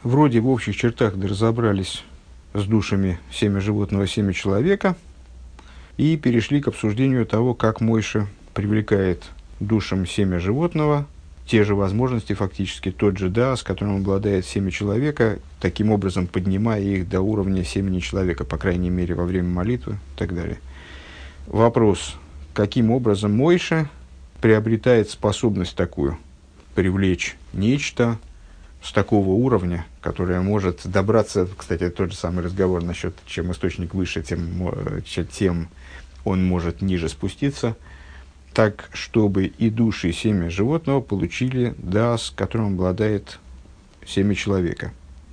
Вроде в общих чертах разобрались с душами семя животного, семя человека, и перешли к обсуждению того, как Мойше привлекает душам семя животного те же возможности, фактически тот же да, с которым обладает семя человека, таким образом поднимая их до уровня семени человека, по крайней мере, во время молитвы и так далее. Вопрос, каким образом Мойше приобретает способность такую, привлечь нечто с такого уровня, которое может добраться, кстати, это тот же самый разговор насчет, чем источник выше, тем он может ниже спуститься, так, чтобы и души, и семя животного получили да, с которым обладает семя человека.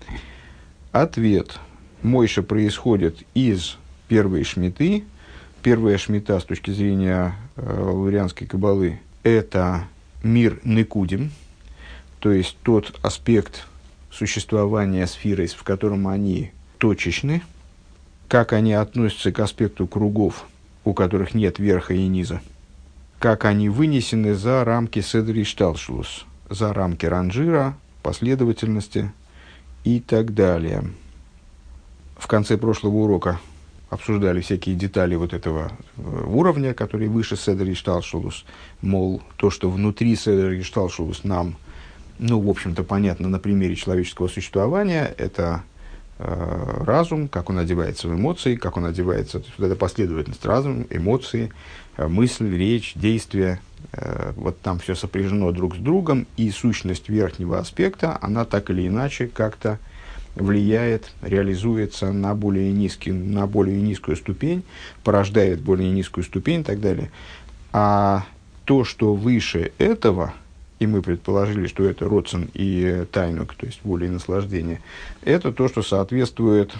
Ответ. Мойша происходит из первой шмиты. Первая шмита с точки зрения лурианской каббалы – это мир Некудим, то есть тот аспект существования сферы, в котором они точечны, как они относятся к аспекту кругов, у которых нет верха и низа, как они вынесены за рамки седер и шталшус, за рамки ранжира, последовательности и так далее. В конце прошлого урока обсуждали всякие детали вот этого уровня, который выше седер и шталшус, мол, то, что внутри седер и шталшус нам, в общем-то, понятно на примере человеческого существования, это разум, как он одевается в эмоции, как он одевается, то есть вот эта последовательность разум, эмоции, мысль, речь, действия, вот там все сопряжено друг с другом, и сущность верхнего аспекта, она так или иначе как-то влияет, реализуется на более низкую ступень, порождает более низкую ступень и так далее. А то, что выше этого, и мы предположили, что это роцен и тайнук, то есть воля и наслаждение, это то, что соответствует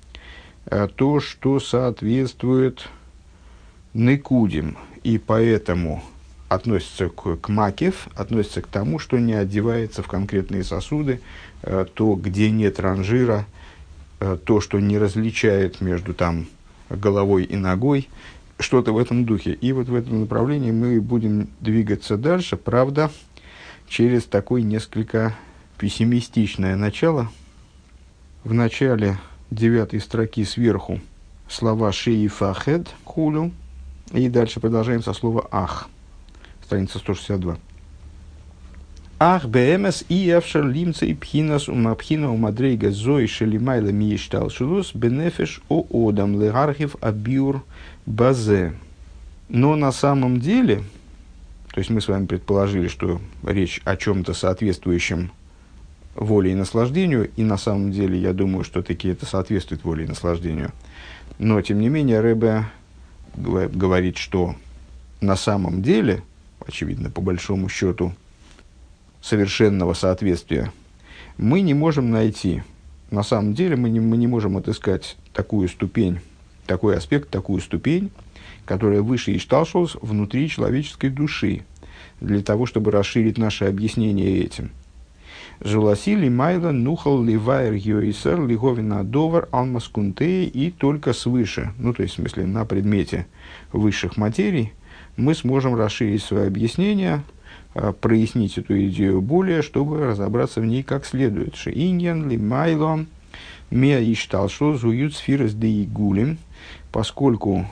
некудим, и поэтому относится к макев, относится к тому, что не одевается в конкретные сосуды, то, где нет ранжира, то, что не различает между там головой и ногой, что-то в этом духе. И вот в этом направлении мы будем двигаться дальше, правда, через такое несколько пессимистичное начало. В начале 9 строки сверху слова «шеифахед» хулю, и дальше продолжаем со слова «ах», страница 162. «Ах бэмэс и эфшер лимца и пхинас умапхина умадрейга зои шелимайла миештал шелус бенефиш о одам легархив абиур базе». Но на самом деле, то есть мы с вами предположили, что речь о чем-то соответствующем воле и наслаждению, и на самом деле я думаю, что таки это соответствует воле и наслаждению. Но, тем не менее, Ребе говорит, что на самом деле, очевидно, по большому счету, совершенного соответствия мы не можем найти. На самом деле мы не можем отыскать такую ступень, такой аспект, такую ступень, которая выше Ишталшус внутри человеческой души, для того, чтобы расширить наше объяснение этим. Жуласили майла нухал ливайр йоисер лиговина довар алмаскунтей, и только свыше, то есть в смысле на предмете высших материй, мы сможем расширить свое объяснение, прояснить эту идею более, чтобы разобраться в ней как следует. Шеиньян лимайло меа ишталшо зуют сфирос де игулем, поскольку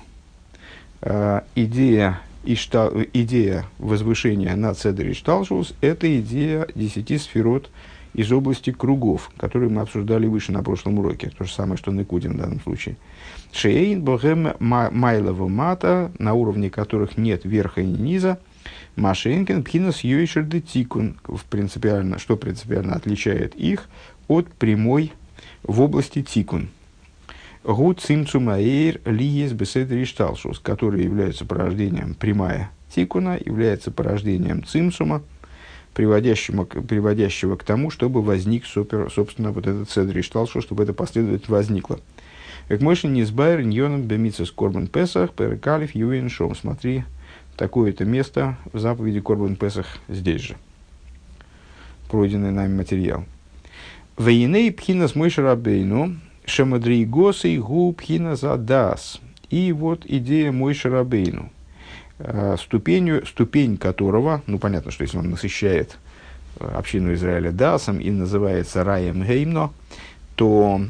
идея возвышения на Цедер Ишталшус – это идея 10 сферот из области кругов, которые мы обсуждали выше на прошлом уроке. То же самое, что Некудим в данном случае. Шеэйн богем майлова мата, на уровне которых нет верха и низа. Машенкин пхинас йойшер де тикун, что принципиально отличает их от прямой в области тикун. Гу цимцум аэйр лиес беседер ишталшус, который является порождением прямая тикуна, является порождением цимцума, приводящего к тому, чтобы возник, собственно, вот этот седер ишталшус, чтобы это последовательно возникло. Как мойши низбайр ньоном бемитсес корбан песах перекалиф юин шом. Смотри, такое-то место в заповеди корбан песах здесь же. Пройденный нами материал. Вейней пхинас мойши рабейну шамадрейгосы гу пхинас адас. И вот идея мойши рабейну, ступень которого, понятно, что если он насыщает общину Израиля Даасом и называется Раем Геймно, то,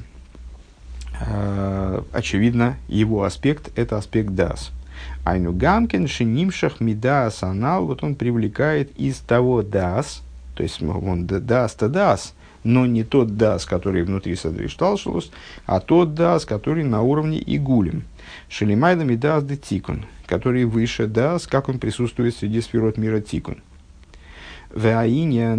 очевидно, его аспект – это аспект Даас. Айну Гамкин Шинимшах Мидаас Анал, вот он привлекает из того Даас, то есть он Даас-то Даас, но не тот Даас, который внутри Седер Шталшелус, а тот Даас, который на уровне Игулим. Шелимайда Мидаас де Тикун, который выше Даас, как он присутствует среди сферот мира Тикун. Идея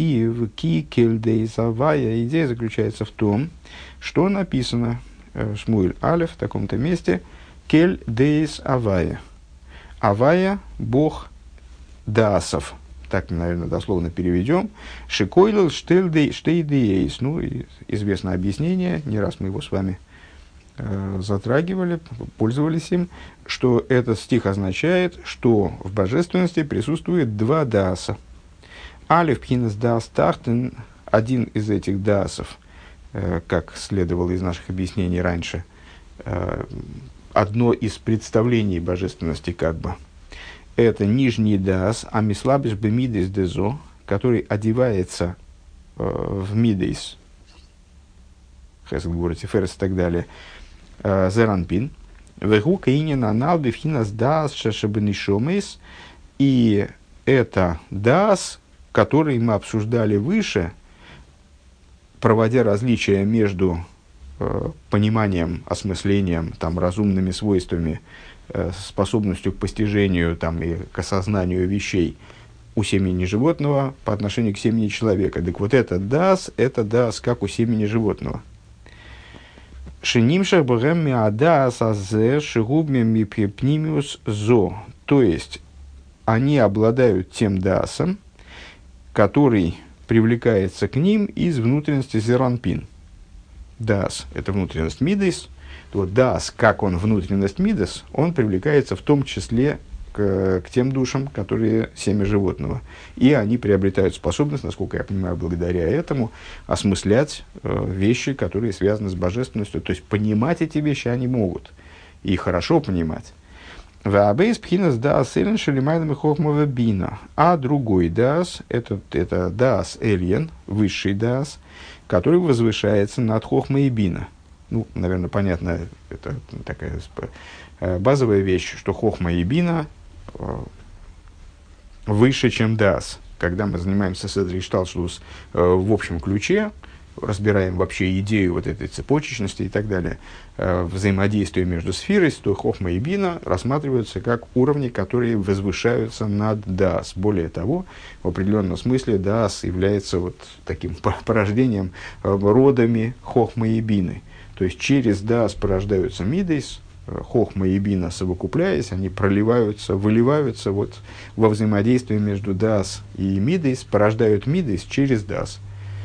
заключается в том, что написано Шмуэль Алеф в таком-то месте Кель Дейс Авая. Авая – Бог Даасов. Так, наверное, дословно переведем. Шикойлел штейдейс. Ну, известное объяснение, не раз мы его с вами затрагивали, пользовались им, что этот стих означает, что в божественности присутствует два Дааса. Алиф Пхинас Даас Тахтен, один из этих Даасов, как следовало из наших объяснений раньше, одно из представлений божественности как бы, это нижний Даас, Амислабиш Бемидейс Дезо, который одевается в Мидейс, Хесед Гвурат Тиферес и так далее, Зеранпин, Вегу Каинин Анал Бифхинас Даас Шашабенишомейс, и это Даас, который мы обсуждали выше, проводя различия между пониманием, осмыслением, там, разумными свойствами, способностью к постижению там, и к осознанию вещей у семени животного по отношению к семени человека. Так вот это дас, как у семени животного. Шинимшах богем миадас азе шигубми мипнимиус зо. То есть, они обладают тем дасом, который привлекается к ним из внутренности зеранпин. Даас – это внутренность мидейс. Вот Даас, как он внутренность мидейс, он привлекается в том числе к тем душам, которые семя животного. И они приобретают способность, насколько я понимаю, благодаря этому, осмыслять вещи, которые связаны с божественностью. То есть, понимать эти вещи они могут. И хорошо понимать. А другой Даас – это Даас Эльен, высший Даас, который возвышается над Хохмой и Бина. Ну, наверное, понятно, это такая базовая вещь, что Хохма и Бина выше, чем Даас. Когда мы занимаемся Седер Шталшелус в общем ключе, разбираем вообще идею вот этой цепочечности и так далее, взаимодействие между сферой, то Хохма и Бина рассматриваются как уровни, которые возвышаются над Даас. Более того, в определенном смысле Даас является вот таким порождением, родами Хохмы и Бины. То есть через Даас порождаются Мидейс, Хохма и Бина, совокупляясь, они проливаются, выливаются вот во взаимодействии между Даас и Мидейс, порождают Мидейс через Даас.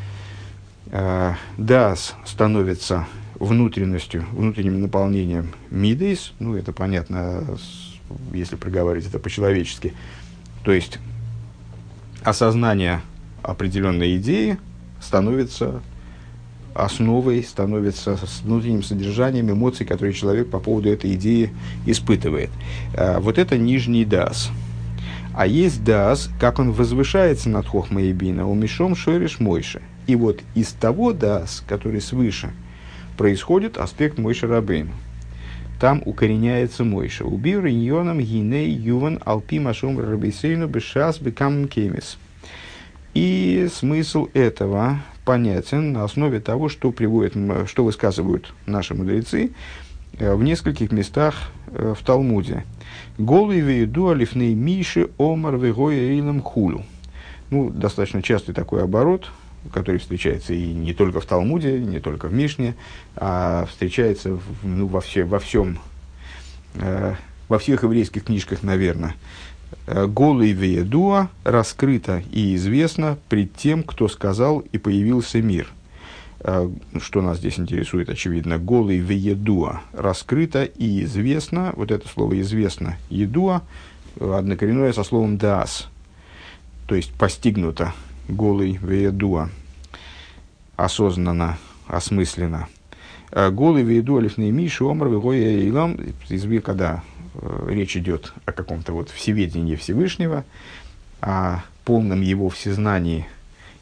Даас становится внутренностью, внутренним наполнением Мидейс, ну это понятно, если проговорить это по-человечески, то есть осознание определенной идеи становится основой, становится с внутренним содержанием эмоций, которые человек по поводу этой идеи испытывает. Вот это нижний Даас. А есть Даас, как он возвышается над Хохмой и Бина, умешом шойреш Мойше. И вот из того Даас, который свыше, происходит аспект Мойше Рабейну. Там укореняется Мойше. Убив риньоном гиней юван алпи машум рабейсейну бешас бекам кемис. И смысл этого понятен на основе того, что что высказывают наши мудрецы в нескольких местах в Талмуде. Голый вееду алифней миши омар вегоя эйлам хулю. Ну, достаточно частый такой оборот, который встречается и не только в Талмуде, не только в Мишне, а встречается во всех еврейских книжках, наверное. Голый веедуа раскрыто и известно пред тем, кто сказал и появился мир. Что нас здесь интересует, очевидно, голый веедуа раскрыто и известно, вот это слово известно, едуа, однокоренное со словом даас, то есть постигнуто, голый веедуа, осознанно, осмысленно. Голый веедуа лифней миши омар вегоя илам, когда речь идет о каком-то вот всеведении Всевышнего, о полном его всезнании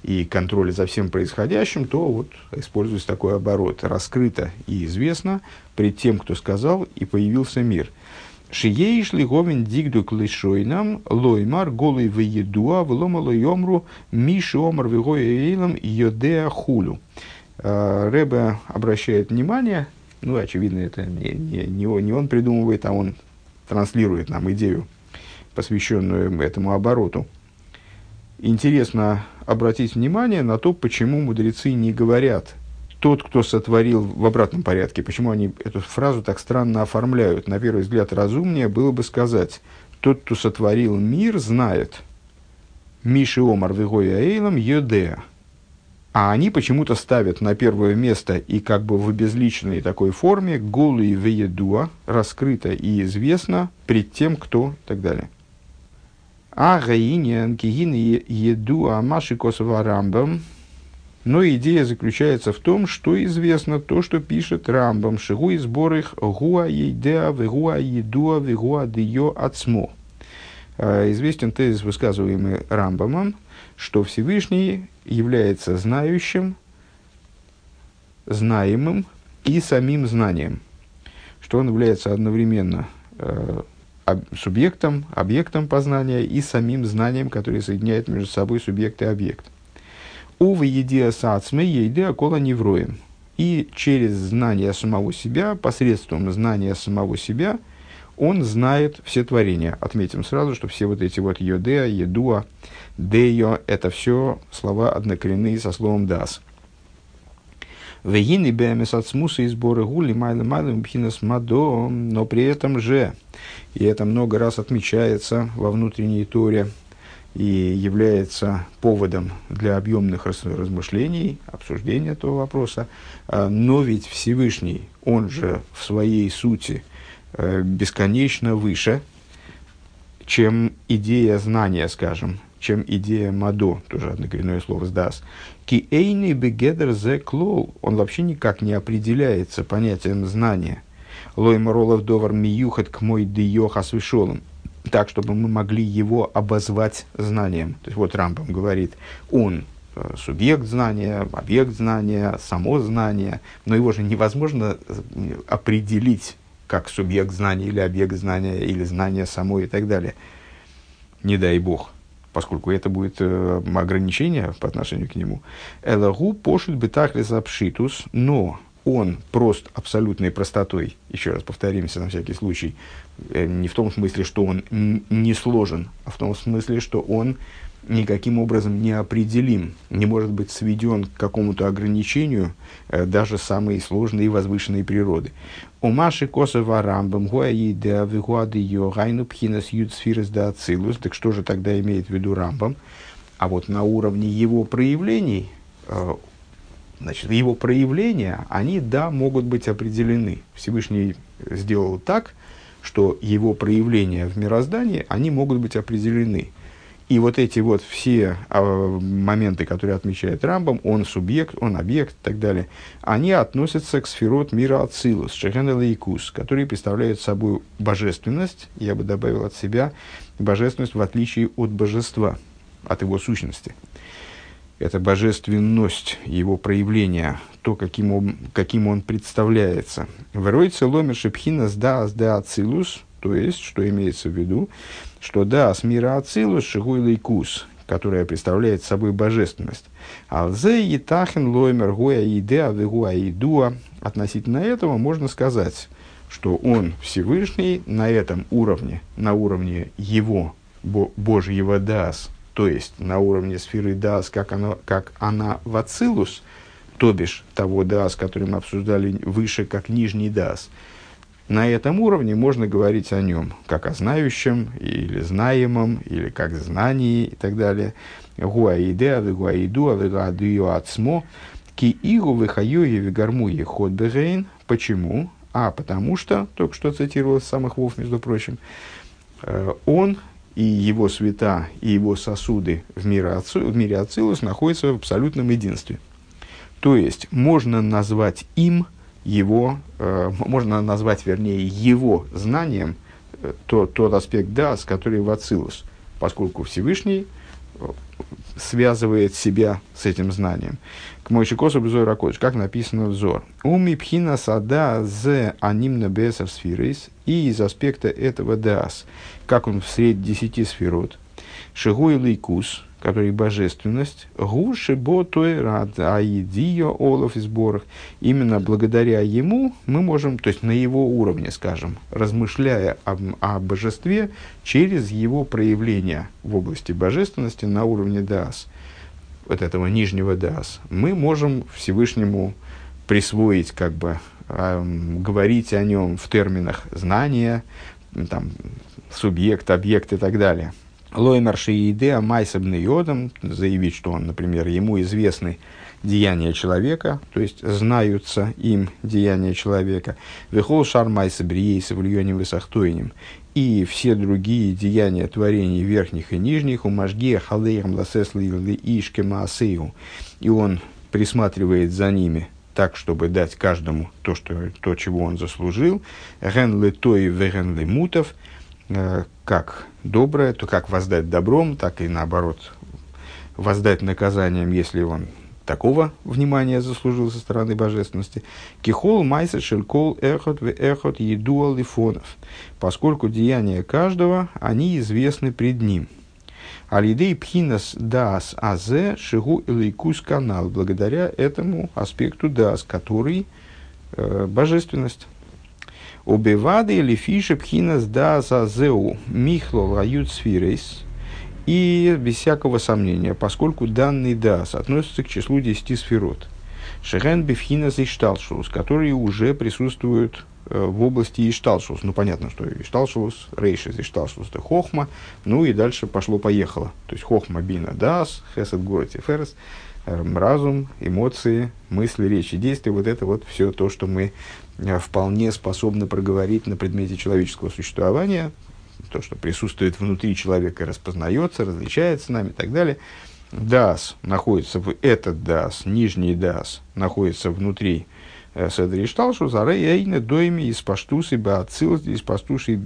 и контроля за всем происходящим, то вот используется такой оборот. Раскрыто и известно пред тем, кто сказал, и появился мир. Шиеиш лиговин дигду клишойнам лоймар голый веедуа влома лойомру миши омар вегоейлам йодеа хулю. Ребе обращает внимание, ну, очевидно, это не он придумывает, а он транслирует нам идею, посвященную этому обороту. Интересно обратить внимание на то, почему мудрецы не говорят «тот, кто сотворил» в обратном порядке, почему они эту фразу так странно оформляют. На первый взгляд, разумнее было бы сказать «тот, кто сотворил мир, знает». «Миши омар вегоя эйлам йодеа». А они почему-то ставят на первое место и как бы в обезличенной такой форме «голый веедуа», раскрыто и известно пред тем, кто и так далее. А гаиньян кигин едуа маши косова рамбам. Но идея заключается в том, что известно то, что пишет Рамбам. Шигу и сбор их гуа едеа вегуа едуа вегуа дио ацмо. Известен тезис, высказываемый Рамбамом, что Всевышний является знающим, знаемым и самим знанием. Что он является одновременно субъектом, объектом познания и самим знанием, которое соединяет между собой субъект и объект. Увы, едиа сацме, едиа кола невроем. И через знание самого себя, посредством знания самого себя, он знает все творения. Отметим сразу, что все вот эти вот йодеа, едуа, део, это все слова однокоренные со словом дас. Вегины бэмес от смуса и сборы гули майлы пхинас мадо, но при этом же, и это много раз отмечается во внутренней Торе, и является поводом для объемных размышлений, обсуждения этого вопроса. Но ведь Всевышний, он же в своей сути бесконечно выше, чем идея знания, скажем, чем идея мадо, тоже однокоренное слово «сдас». «Ки эйни бегедер зе клол», он вообще никак не определяется понятием знания. «Лой маролов довар миюхат к мой диоха свешолом», так, чтобы мы могли его обозвать знанием. То есть, вот Рамбам говорит, он субъект знания, объект знания, само знание, но его же невозможно определить как субъект знания или объект знания, или знание само и так далее. Не дай бог, поскольку это будет ограничение по отношению к нему. «Элагу пошут бетахлес апшитус», но он прост абсолютной простотой, еще раз повторимся на всякий случай, не в том смысле, что он не сложен, а в том смысле, что он никаким образом не определим, не может быть сведен к какому-то ограничению даже самой сложной и возвышенной природы. «Умаши косова рамбам гуаида вигуады йогайну пхинас юдсфирес да ацилус». Так что же тогда имеет в виду Рамбам? А вот на уровне его проявлений, значит, его проявления, они, да, могут быть определены. Всевышний сделал так, что его проявления в мироздании, они могут быть определены. И вот эти вот все моменты, которые отмечает Рамбам, он субъект, он объект и так далее, они относятся к сферот мира Ацилус, Шехен Элейкус, которые представляют собой божественность, я бы добавил от себя, божественность в отличие от божества, от его сущности. Это божественность, его проявления, то, каким он представляется. «Веройце ломер шепхинас даас да ацилус», то есть, что имеется в виду, что даас мира ацилус шигуй лейкус, которая представляет собой божественность. «Алзе етахен ломер гуя идеа вегуа идуа». Относительно этого можно сказать, что он Всевышний на этом уровне, на уровне его, Божьего даас, то есть на уровне сферы даас, как она в ацилус, то бишь того даас, который мы обсуждали выше, как нижний даас. На этом уровне можно говорить о нем как о знающем, или знаемом, или как знании и так далее. Гуаидеа, вегуаиду, вегуадио ацмо, ки игу вехайои вегармуи ход бегейн. Почему? Потому что, только что цитировал самых вов, между прочим, он и его света, и его сосуды в мире Ацилус находятся в абсолютном единстве. То есть, можно назвать им его, можно назвать, вернее, его знанием тот аспект даас, который в Ацилус, поскольку Всевышний связывает себя с этим знанием. К Мойше Косу Бзор Акодыш, как написано в Зор. Уми пхина сада зе анимна бесов сфирейс, и из аспекта этого даас, как он в средь 10 сферот, шигуй лейкус, который божественность, гуши ботой рад аидио олов и сборах. Именно благодаря ему мы можем, то есть на его уровне, скажем, размышляя о божестве через его проявление в области божественности на уровне даас, вот этого нижнего даас, мы можем Всевышнему присвоить, как бы, говорить о нем в терминах знания, там, субъект, объект и так далее. Лоймер шиидеа майсабный йодом, заявить, что он, например, ему известны деяния человека, то есть знаются им деяния человека. Вехол шар майсабриейса в льоне высохтойним. И все другие деяния творений верхних и нижних, у мажгея халейхам ласесли ишке маасею. И он присматривает за ними так, чтобы дать каждому то, чего он заслужил. Ген летой веген лемутов, как доброе, то как воздать добром, так и наоборот воздать наказанием, если он такого внимания заслужил со стороны божественности. Кихол майса шелькол эхот в эхот едуал лифонов, поскольку деяния каждого, они известны пред ним. Алидей пхинас даас азе шигу илайкус канал, благодаря этому аспекту даас, который божественность. Обевады или фиши пхинас даас азеу михло лают сфирейс. И без всякого сомнения, поскольку данный даас относится к числу 10 сферот, шерен бифхинас ишталшус, которые уже присутствуют в области ишталшус. Ну, понятно, что ишталшус, рейшис ишталшус, это хохма, ну и дальше пошло-поехало. То есть хохма бина даас, хесед город и ферес, разум, эмоции, мысли, речи, действия, вот это вот все то, что мы вполне способны проговорить на предмете человеческого существования, то, что присутствует внутри человека, распознается, различается нами и так далее. Даас находится в этот даас, нижний даас находится внутри седри шталшу, зарей эйне дойми из паштусы баацилус, из паштусы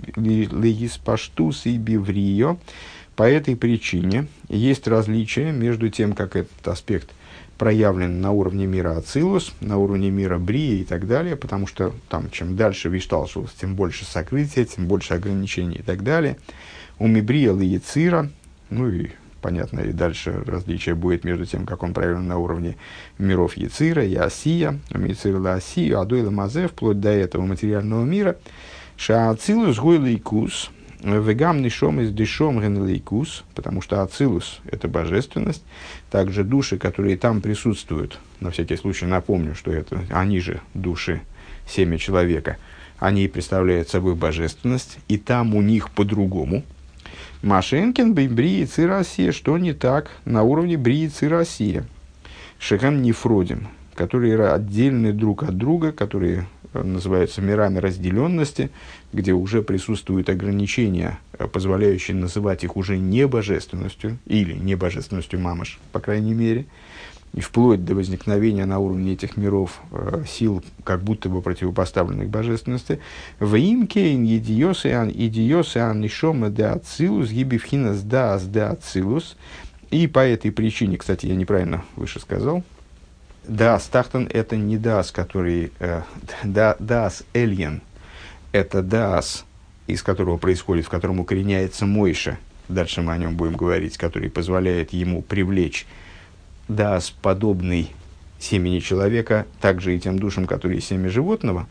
биврио. По этой причине есть различие между тем, как этот аспект проявлен на уровне мира Ацилус, на уровне мира Брии и так далее, потому что там, чем дальше Вишталшус, тем больше сокрытия, тем больше ограничений и так далее. У Мибрия Лиецира, ну и понятно, и дальше различие будет между тем, как он проявлен на уровне миров Ецира и Асия, у Мицира Асию, Адойла Мазе, вплоть до этого материального мира. Шаацилус Гуйлейкус, Вегам нишом из дешом генелейкус, потому что Ацилус – это божественность. Также души, которые там присутствуют, на всякий случай напомню, что это они же души, семя человека, они представляют собой божественность, и там у них по-другому. Машенкин, Брии, Цирасия, что не так на уровне Брии, Цирасия. Шехам Нефродим, которые отдельны друг от друга, которые называются мирами разделенности, где уже присутствуют ограничения, позволяющие называть их уже не божественностью, или не божественностью мамаш, по крайней мере, и вплоть до возникновения на уровне этих миров сил, как будто бы противопоставленных божественности. В имкейн идиосеан нишома де ацилус гибивхинас даас де ацилус. И по этой причине, кстати, я неправильно выше сказал, Даас Тахтан – это не Даас, который… Даас Эльен – это Даас, из которого происходит, в котором укореняется Мойша. Дальше мы о нем будем говорить, который позволяет ему привлечь Даас, подобный семени человека, также и тем душам, которые семя животного.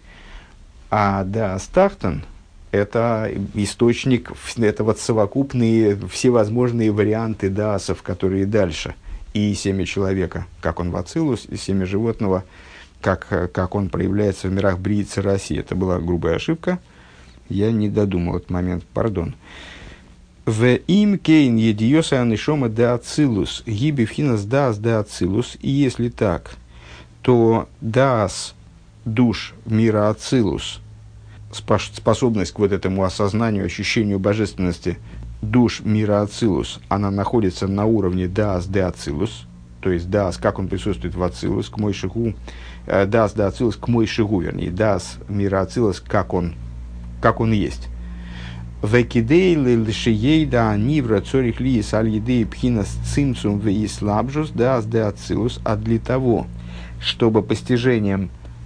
А Даас Тахтан – это источник, это вот совокупные всевозможные варианты Даасов, которые дальше – и семя человека, как он в Ацилус, и семя животного, как он проявляется в мирах Брии Цираси. Это была грубая ошибка. Я не додумал этот момент, пардон. В им кейн едиоса анишома де Ацилус, гибивхинас даас де Ацилус. И если так, то даас душ мира Ацилус, способность к вот этому осознанию, ощущению божественности душ мира Ацилус, она находится на уровне Даас де Ацилус, то есть Даас, как он присутствует в Ацилус, к Мойшигу, Даас де Ацилус к Мойшигу, вернее, Даас мира Ацилус, как он есть. Векидейлы лишиейда нивра цорих лиес аль едей пхинас цимцум веислабжус дас де ацилус, а для того, чтобы постижение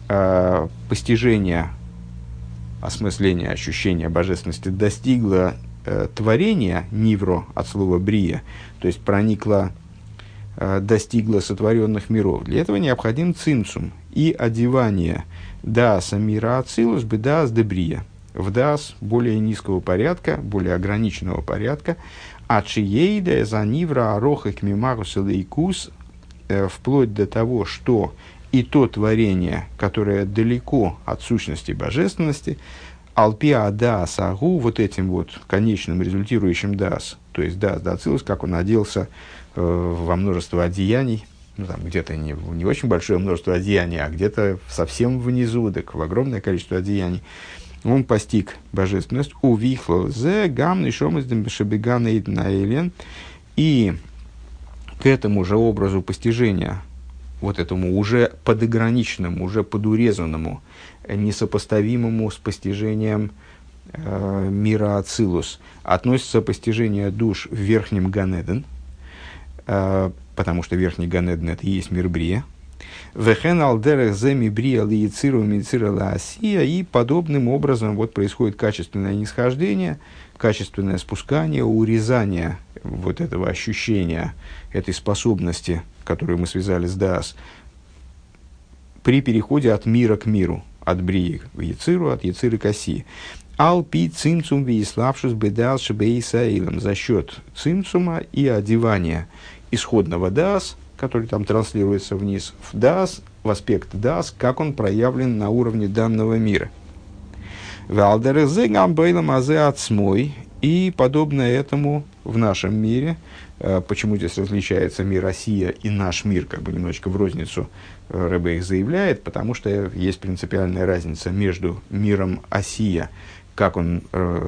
осмысления, ощущения божественности достигло творения нивро от слова брия, то есть проникло, достигло сотворенных миров. Для этого необходим цимцум и одевание дааса мира ацилус бедаас де брия, в даас более низкого порядка, более ограниченного порядка, а чиейда за нивра ароха к мимарус лейкус, вплоть до того, что и то творение, которое далеко от сущности божественности, алпиа даас агу, вот этим вот конечным результирующим даас, то есть даас да ацилус, как он оделся во множество одеяний, ну, там где-то не очень большое множество одеяний, а где-то совсем внизу, так в огромное количество одеяний, он постиг божественность. Увихло зе гамный шомиздем шебеган эйднаэлен. И к этому же образу постижения, вот этому уже подограниченному, уже подурезанному, несопоставимому с постижением мира Ацилус, относится постижение душ в верхнем Ганеден, потому что верхний Ганеден — это и есть мир Брия. Вехен алдерех земи брия лиециру мицира лаасия, и подобным образом вот происходит качественное нисхождение, качественное спускание, урезание вот этого ощущения, этой способности, которую мы связали с даас, при переходе от мира к миру, от брии в яциру, от яциры к асии. Алпи цимцум веиславшус бедаас шебеисаилом, за счет цимцума и одевания исходного даас, который там транслируется вниз, в даас, в аспект даас, как он проявлен на уровне данного мира. И подобное этому в нашем мире. Почему здесь различается мир Асия и наш мир, как бы немножечко в розницу Ребе их заявляет, потому что есть принципиальная разница между миром Асия, как он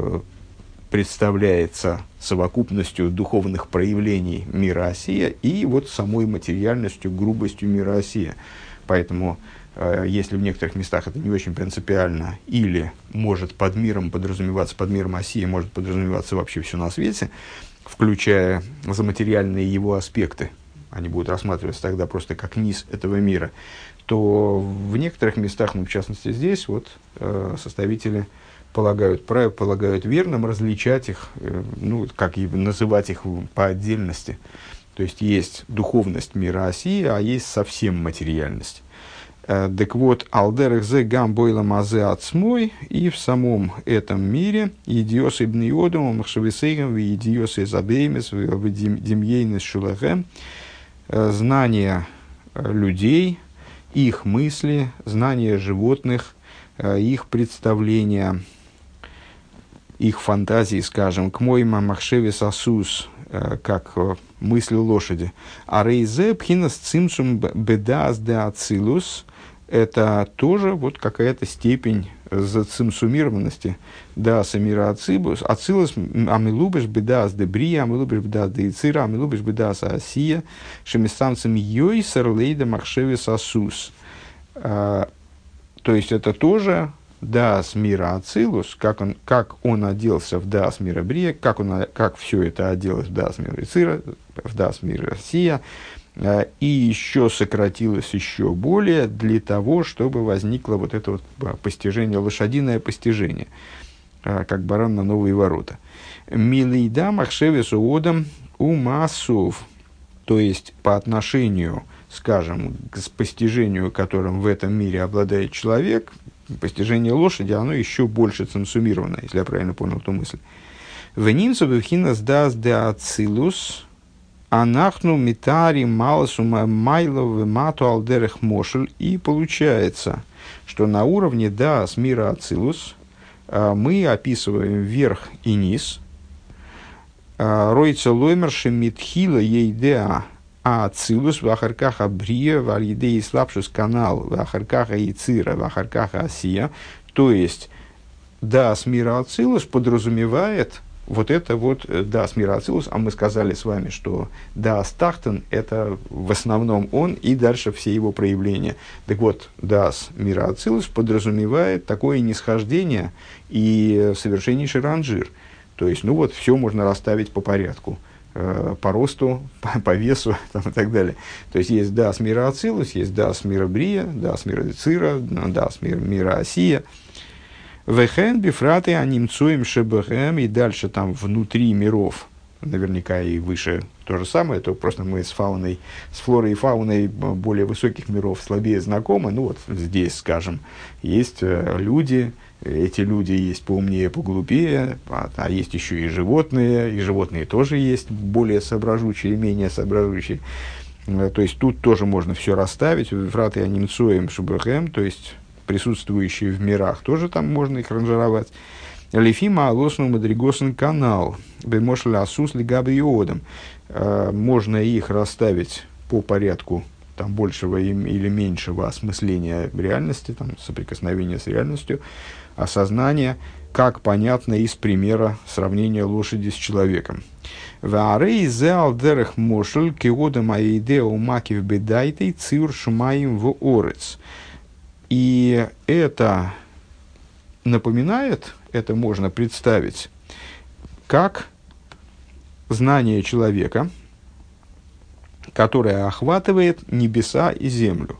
представляется совокупностью духовных проявлений мира Асия, и вот самой материальностью, грубостью мира Асия. Поэтому, если в некоторых местах это не очень принципиально, или может под миром подразумеваться, под миром Асия может подразумеваться вообще все на свете, включая заматериальные его аспекты, они будут рассматриваться тогда просто как низ этого мира, то в некоторых местах, ну, в частности здесь, вот, составители полагают верным различать их, ну, как и называть их по отдельности. То есть, есть духовность мира Асии, а есть совсем материальность. Так вот, алдерах зе гам бойла мазе ацмой, и в самом этом мире идиос ибн иодом, махшависейгам, идиос изабеймес, демьейнес шулахем, знания людей, их мысли, знания животных, их представления, их фантазии, скажем, к моим махшеве сосус, как мысли лошади. А рейзе пхинас цимсум бедас де ацилус, это тоже вот какая-то степень зацимсумированности даса мира ацилус, амилубеш бедас де брия, амилубеш бедас де ицира, амилубеш бедас асия, шемисамцем йойсер лейда махшеве сосус. То есть это тоже даас мира ацилус, как он оделся в даас мира брия, как все это оделось в даас мира ицира, в даас мира асия, и еще сократилось еще более для того, чтобы возникло вот это вот постижение, лошадиное постижение, как баран на новые ворота. Милейда махшеве суодам умасов, то есть по отношению, скажем, к постижению, которым в этом мире обладает человек, постижение лошади, оно еще больше ценсумировано, если я правильно понял эту мысль. Венинцу бевхинас дас де ацилус, анахну митари маласу майлов мату алдерех мошель. И получается, что на уровне дас мира ацилус мы описываем верх и низ. Ройца лоймерши митхила ейдеа ацилус вахаркаха брия валидеи слабшус канал вахаркаха яцира вахаркаха асия. То есть дас мира ацилус подразумевает вот это вот даас мира ацилус, а мы сказали с вами, что даас тахтен – это в основном он и дальше все его проявления. Так вот, даас мира ацилус подразумевает такое нисхождение и совершеннейший ранжир. То есть, ну вот, все можно расставить по порядку. По росту, по весу там, и так далее. То есть, есть даас мира ацилус, есть даас мира брия, даас мира цира, даас мира осия. Вехен бифраты анимцуем шебэхэм, и дальше там внутри миров, наверняка и выше то же самое, то просто мы с флорой и фауной более высоких миров слабее знакомы. Ну вот здесь, скажем, есть люди, эти люди есть поумнее, поглупее, а есть еще и животные тоже есть более соображучие, менее соображучие. То есть тут тоже можно все расставить, бифраты анимцуем шебэхэм, то есть присутствующие в мирах, тоже там можно их ранжировать. Лефима алосну мадригосен канал, бемошля асус лигабы иодом. Можно их расставить по порядку там, большего или меньшего осмысления реальности, там, соприкосновения с реальностью, осознания, как понятно из примера сравнения лошади с человеком. Ваарей зеал дерех мошель киодам аидео макив бедайтей цир шумаим в орец. И это напоминает, это можно представить, как знание человека, которое охватывает небеса и землю,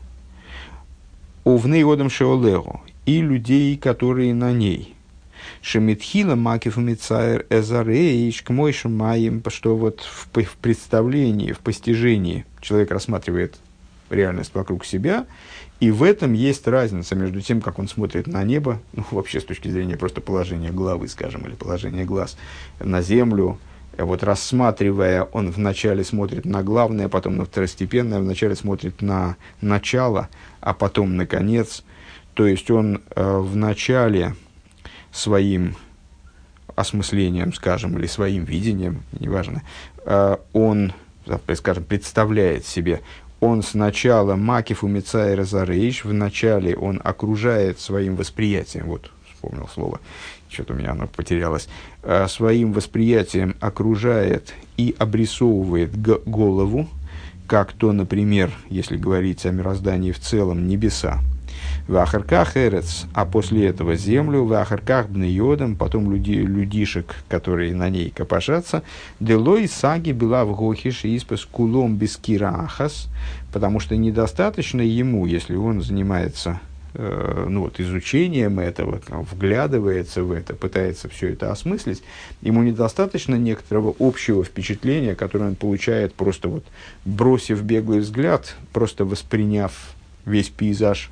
овней одам шеолегу, и людей, которые на ней. Шемитхила макив мицаэр эзарейш к мой шумаим, что вот в представлении, в постижении человек рассматривает реальность вокруг себя, и в этом есть разница между тем, как он смотрит на небо, ну, вообще с точки зрения просто положения головы, скажем, или положения глаз, на землю. Вот рассматривая, он вначале смотрит на главное, потом на второстепенное, вначале смотрит на начало, а потом на конец. То есть он вначале своим осмыслением, скажем, или своим видением, неважно, он, скажем, представляет себе, он сначала макиф умицай разарейш, вначале он окружает своим восприятием, вот, вспомнил слово, что-то у меня оно потерялось, своим восприятием окружает и обрисовывает голову, как то, например, если говорить о мироздании в целом, небеса. В ахарках эрец, а после этого землю, в ахарках бнеодам, потом людишек, которые на ней копошатся, делой саги была в гохиш и испас кулом без кирахас, потому что недостаточно ему, если он занимается изучением этого, вглядывается в это, пытается все это осмыслить, ему недостаточно некоторого общего впечатления, которое он получает, просто вот бросив беглый взгляд, просто восприняв весь пейзаж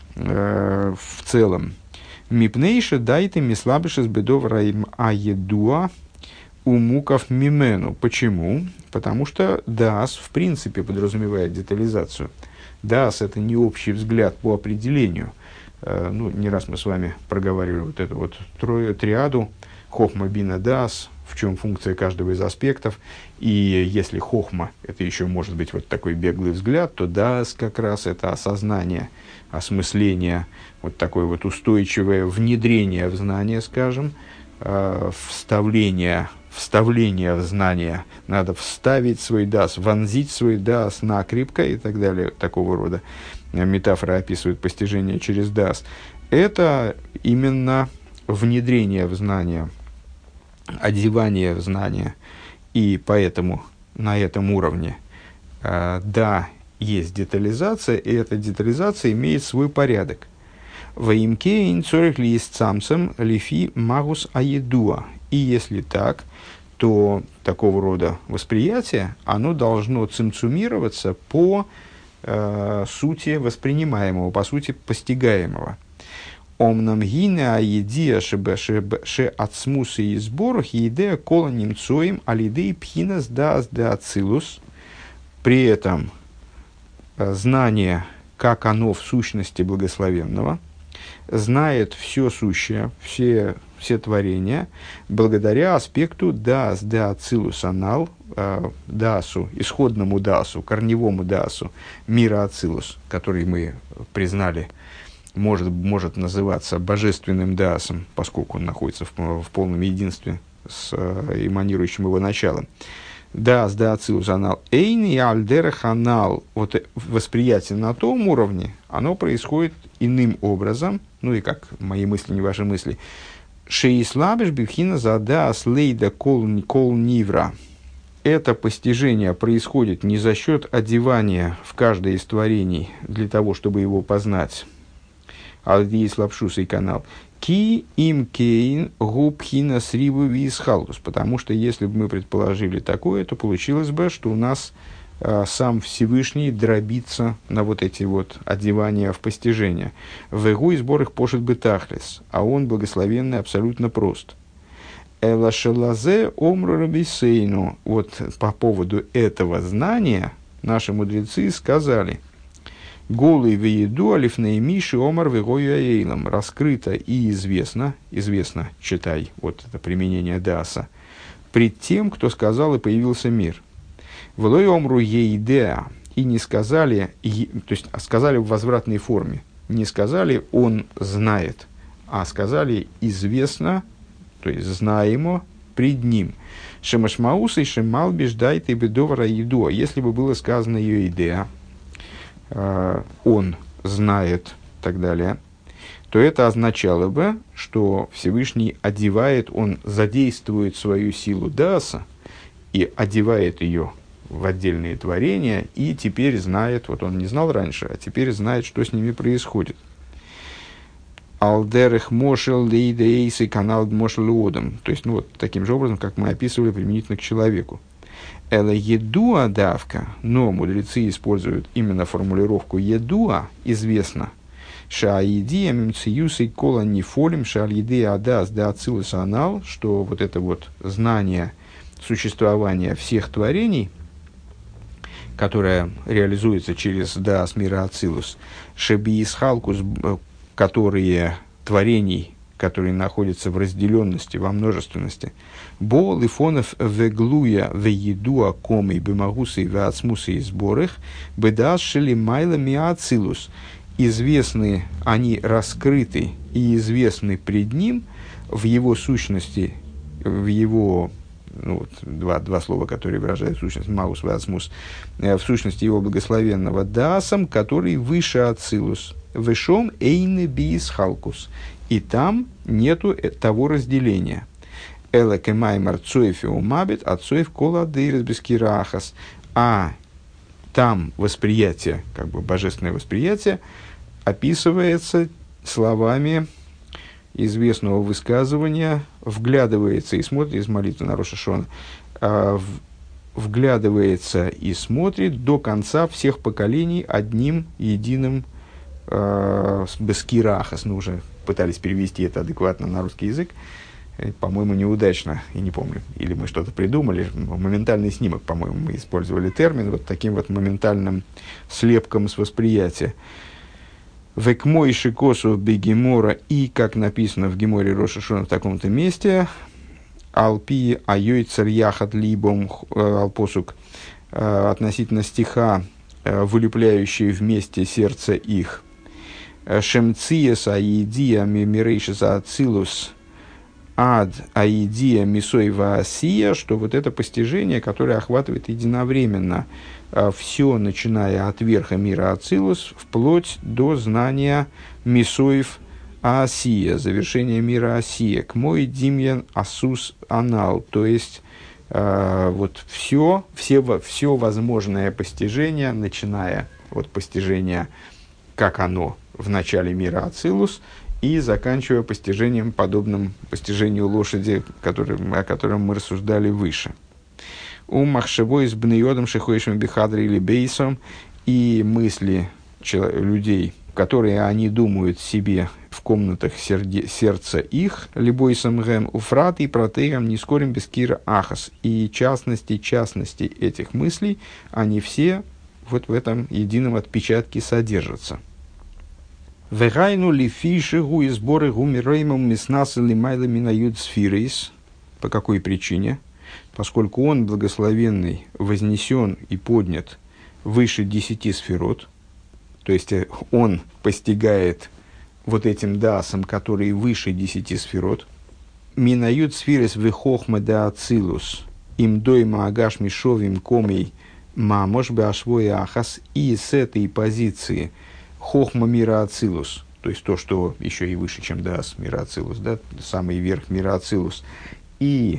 в целом. Мипнейша дайте мислабыша с бедов раим аедуа умуков мимену. Почему? Потому что даас в принципе подразумевает детализацию. Даас — это не общий взгляд по определению. Не раз мы с вами проговаривали вот эту вот триаду хохма, бина, даас, в чем функция каждого из аспектов. И если хохма — это еще может быть вот такой беглый взгляд, то даас как раз это осознание, осмысление, вот такое вот устойчивое внедрение в знание, скажем, вставление в знание. Надо вставить свой даас, вонзить свой даас накрепко и так далее. Такого рода метафоры описывают постижение через даас. Это именно внедрение в знание, одевание в знание. И поэтому на этом уровне, есть детализация, и эта детализация имеет свой порядок. Ваимкейн цорих ли есть самсом лифи магус аедуа. И если так, то такого рода восприятие, оно должно цимцумироваться по сути воспринимаемого, по сути постигаемого. Омнам гине аедия ше ацмусы и сборах едея кола немцоим алидей пхинас даас де ацилус. При этом знание, как оно в сущности благословенного, знает все сущее, все творения, благодаря аспекту даас де ацилус анал, даасу, исходному даасу, корневому даасу мира ацилус, который мы признали, может называться божественным даасом, поскольку он находится в полном единстве с эманирующим его началом. Даас де ацилус анал эйни альдерах анал. Вот восприятие на том уровне, оно происходит иным образом, ну и как мои мысли, не ваши мысли, Шеислабиш бифхина задас лейда кол нивра. Это постижение происходит не за счет одевания в каждое из творений для того, чтобы его познать. Алдиис лапшус и канал. Ки им кейн губхина срибу висхалус. Потому что если бы мы предположили такое, то получилось бы, что у нас сам Всевышний дробится на вот эти вот одевания в постижение. В эгу и сбор их пошит бы тахлес, а он благословенный абсолютно прост. Элашелазе омру рабисейну. Вот по поводу этого знания наши мудрецы сказали: голый вееду алифней миши омар вегою аэйлам. Раскрыто и известно, читай, вот это применение даса, пред тем, кто сказал и появился мир. Влой омру ейдеа. И не сказали, то есть сказали в возвратной форме, не сказали он знает, а сказали известно, то есть знаемо пред ним. Шемашмаус и шемалбиш дайт и бедовара еду. Если бы было сказано ее идея, он знает и так далее, то это означало бы, что Всевышний одевает, он задействует свою силу даса и одевает ее в отдельные творения, и теперь знает, вот он не знал раньше, а теперь знает, что с ними происходит. Алдерых мошел лейдейс и канал мошел лодом. То есть, ну, вот таким же образом, как мы описывали применительно к человеку. Эла едуа давка, но мудрецы используют именно формулировку едуа, известно. Шаидия мимциюсей кола нефолим шаидия адас да ацилус анал, что вот это вот знание существования всех творений, которое реализуется через даас мира ацилус, шебиисхалкус, которые творений, которые находятся в разделенности, во множественности. Бол и фонов веглуя веедуа комей бемагусы веацмусы и сборых бедас шели майла миацилус. Известны они, раскрыты и известны пред ним в его сущности, в его, ну, вот, два слова, которые выражают сущность маус веацмус, в сущности его благословенного даасом, который выше ацилус. Вешом эйне биис халкус. И там нету того разделения. Эла кемаймар цоефи умабит, а цоеф кола дейрес бескирахас. А там восприятие, как бы божественное восприятие, описывается словами известного высказывания, вглядывается и смотрит, из молитвы на Рош ха-Шана, вглядывается и смотрит до конца всех поколений одним единым бескирахас. Ну, уже пытались перевести это адекватно на русский язык, по-моему, неудачно, и не помню, или мы что-то придумали. Моментальный снимок, по-моему, мы использовали термин вот таким вот моментальным слепком с восприятия. Векмой шикосу бегемора, и, как написано в Геморе Рош ха-Шана в таком-то месте, алпи айой царьяхат либом алпосук, относительно стиха, вылепляющие вместе сердце их. Шемциес аидия мимирейшиса ацилус ад аидия мисой ваасия, что вот это постижение, которое охватывает единовременно все, начиная от верха мира ацилус, вплоть до знания мисоев аасия, завершения мира асия, к мой димьян асус анал, то есть вот все возможное постижение, начиная от постижения, как оно в начале мира ацилус, и заканчивая постижением, подобным постижению лошади, о котором мы рассуждали выше. У махшевой с бнеодом шихуешем бихадри или бейсом, и мысли людей, которые они думают себе в комнатах сердца их, либойсом гэм уфрат и протеем не скорим без кира ахас. И частности этих мыслей, они все вот в этом едином отпечатке содержатся. Вегайну ли фиши гу и сборы гумиреймом миснасы лимайла минают сфирейс. По какой причине? Поскольку он, благословенный, вознесен и поднят выше 10 сферот, то есть он постигает вот этим дасом, который выше 10 сферот. Минают сфирес вехохма да ацилус, им дойма агаш мишовим комей мамош башвой ахас. И с этой позиции хохма мира ацилус, то есть то, что еще и выше, чем даас мира ацилус, да, самый верх мира ацилус, и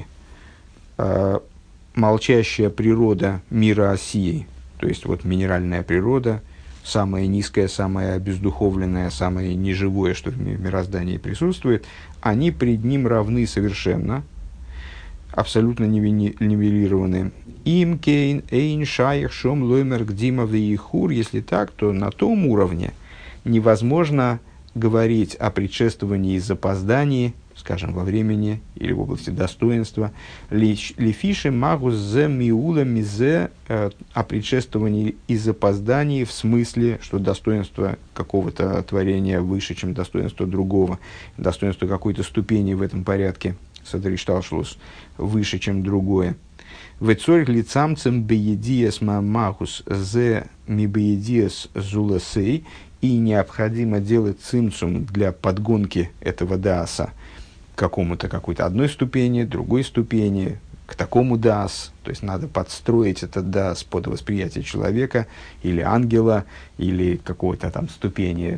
молчащая природа мира Осии, то есть вот минеральная природа, самое низкое, самое обездуховленное, самое неживое, что в мироздании присутствует, они пред ним равны совершенно, абсолютно нивелированы. Им кейн эйн шайх шом лоймер гдима вейхур. Если так, то на том уровне невозможно говорить о предшествовании и запоздании, скажем, во времени или в области достоинства. Лифиши магус зе миула мизе, о предшествовании и запоздании в смысле, что достоинство какого-то творения выше, чем достоинство другого, достоинство какой-то ступени в этом порядке, садришталшлус, выше, чем другое. Вецорих лицамцем беедиес мамахус зе мибеедиес зуласей, и необходимо делать цимцум для подгонки этого дааса к какому-то, какой-то одной ступени, другой ступени, к такому даас. То есть надо подстроить этот даас под восприятие человека или ангела, или какой-то там ступени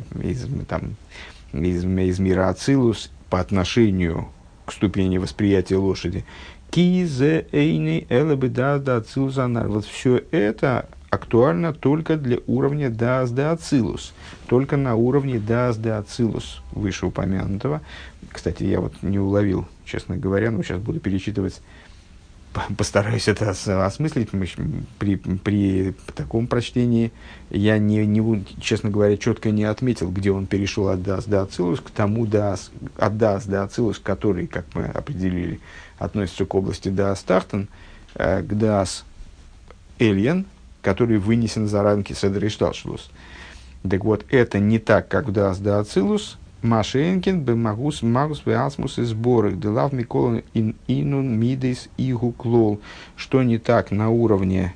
из мира Ацилус по отношению к ступени восприятия лошади. Кизе эйни элабеда да ацилусанар. Вот все это актуально только для уровня даас да ацилус, только на уровне даас да ацилус вышеупомянутого. Кстати, я вот не уловил, честно говоря, но сейчас буду перечитывать, постараюсь это осмыслить. При таком прочтении я, честно говоря, четко не отметил, где он перешел от даас да ацилус к тому даас, от даас да ацилус, который, как мы определили, относится к области даас тахтан, к даас эльен, который вынесен за рамки седер и шталшлус. Так вот, это не так, как в даас да ацилус. Машенкин бемагус магус веасмус и сборах делав миколон инун мидейс игу клол. Что не так на уровне,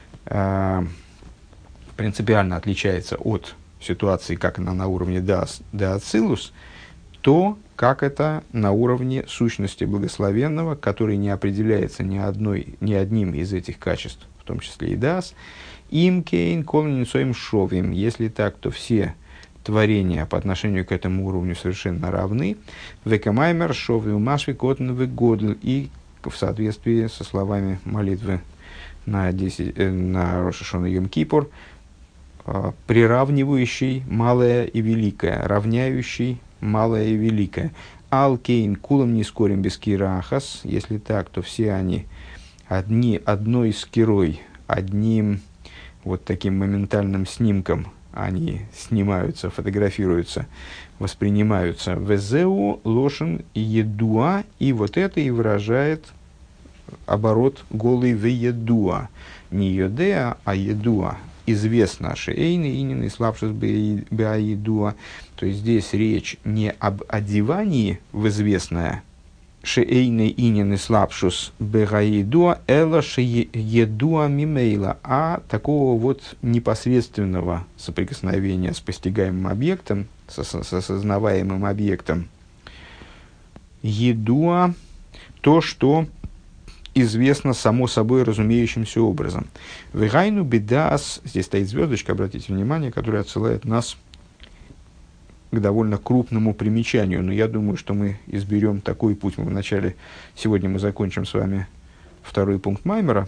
принципиально отличается от ситуации, как она на уровне даас да ацилус, то, как это на уровне сущности благословенного, который не определяется ни одним из этих качеств, в том числе и даас. Им кейн колонисоим шовим. Если так, то все творения по отношению к этому уровню совершенно равны. Векамаймер шовим машви котн вегодл. И в соответствии со словами молитвы на Рош ха-Шана Йом Кипур, приравнивающий малое и великое, равняющий малое и великое. Алкейн кулам не скорим без кирахас. Если так, то все они одной скирой, одним вот таким моментальным снимком они снимаются, фотографируются, воспринимаются. Везеу лошен едуа, и вот это и выражает оборот голый веедуа. Не йодеа, а едуа. Известно, шеэйны инин и слабшус беаедуа. То есть здесь речь не об одевании в известное, шеэйны инин и слабшус беаедуа, эла шеедуа мимейла, а такого вот непосредственного соприкосновения с постигаемым объектом, с осознаваемым объектом. Едуа, то, что известно само собой разумеющимся образом. Вегайну бедас, здесь стоит звездочка, обратите внимание, которая отсылает нас к довольно крупному примечанию. Но я думаю, что мы изберем такой путь. Сегодня мы закончим с вами второй пункт Маймера.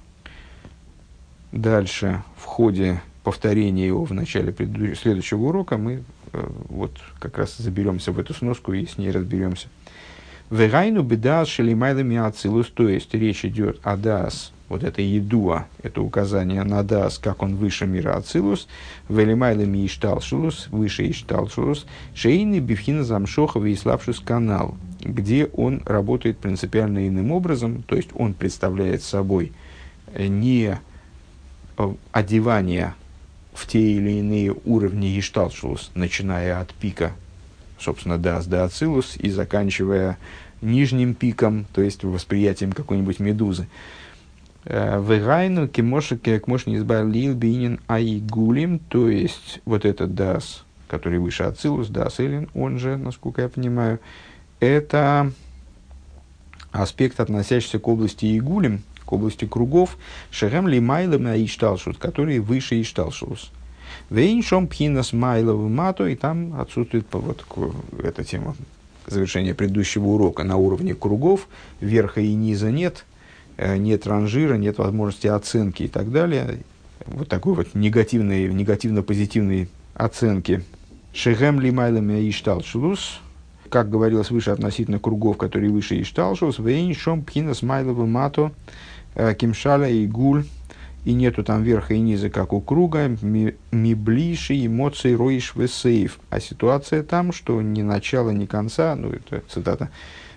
Дальше, в ходе повторения его в начале следующего урока, мы вот как раз заберемся в эту сноску и с ней разберемся. Вегайну бедас шелимайлами ацилус, то есть речь идет о даас, вот это едуа, это указание на даас, как он выше мира ацилус, велимайлами ишталшулус, выше ишталшулус, шейны бифхина замшохова и слабшус канал, где он работает принципиально иным образом, то есть он представляет собой не одевание в те или иные уровни ишталшулус, начиная от пика, собственно, даас да ацилус, и заканчивая нижним пиком, то есть восприятием какой-нибудь медузы. Вегайну кемоши не избавил бинин аигулим, то есть вот этот даас, который выше ацилус, даас элин, он же, насколько я понимаю, это аспект, относящийся к области игулим, к области кругов, шерем лимайлем аишталшут, который выше ишталшус. Вейншом пхинас майлову мату, и там отсутствует вот эта тема завершения предыдущего урока на уровне кругов, верха и низа нет, нет ранжира, нет возможности оценки и так далее. Вот такой вот негативно-позитивной оценки. Шехем ли майлами ишталшулус, как говорилось выше относительно кругов, которые выше ишталшулус, вейншом пхинас майлову мату, кимшаля и гуль, и нету там верха и низа, как у круга, ми блиши эмоции роиш весейв. А ситуация там, что ни начала, ни конца, ну это цитата,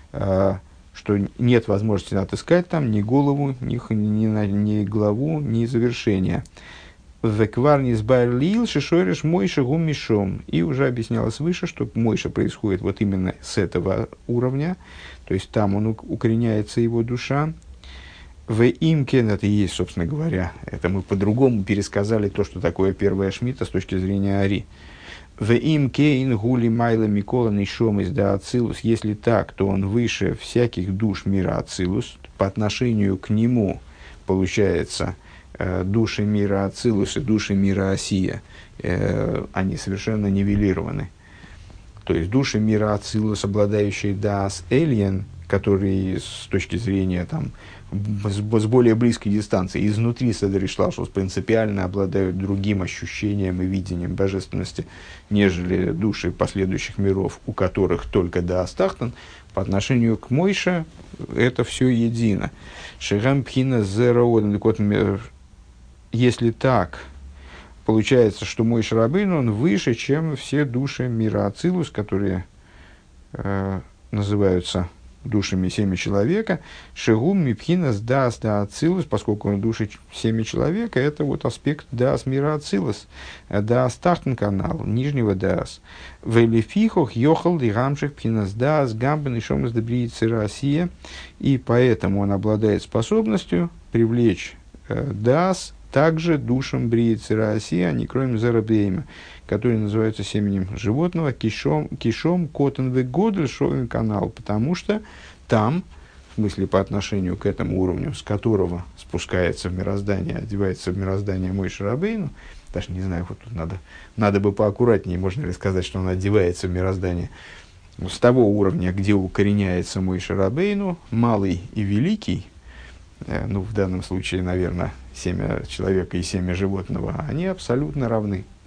что нет возможности отыскать там ни голову, ни главу, ни завершения. Векварнис байрлил шишориш мойша гум мишом. И уже объяснялось выше, что мойша происходит вот именно с этого уровня, то есть там он укореняется его душа. В имкен, это и есть, собственно говоря, это мы по-другому пересказали то, что такое первая шмита с точки зрения Ари. В имкен гули майла микола нишом из да ацилус, если так, то он выше всяких душ мира ацилус, по отношению к нему, получается, души мира ацилус и души мира осия, они совершенно нивелированы. То есть души мира ацилус, обладающие даас эльен, которые с точки зрения там, с более близкой дистанции, изнутри Седер Ишталшус принципиально обладают другим ощущением и видением божественности, нежели души последующих миров, у которых только Даас Тахтан, по отношению к Мойше это все едино. Шигам Пхина Зераоден, если так, получается, что Мойше Рабейну, он выше, чем все души мира Ацилус, которые называются душами семя человека, шигум мипхинас даас да ацилус, поскольку души семя человека, это вот аспект даас мира ацилус, даас тахтен канал, нижнего даас. Велифихох йохал дигамших пхинас даас гамбен и шомас добриицы Россия, и поэтому он обладает способностью привлечь даас также душам бриицы Россия, а не кроме зарабейма, которые называются семенем животного, кишом котен вегодль шовен канал, потому что там, в смысле по отношению к этому уровню, с которого спускается в мироздание, одевается в мироздание Мойше Рабейну, даже не знаю, вот тут надо бы поаккуратнее, можно ли сказать, что он одевается в мироздание, с того уровня, где укореняется Мойше Рабейну, малый и великий, ну, в данном случае, наверное, семя человека и семя животного, они абсолютно равны.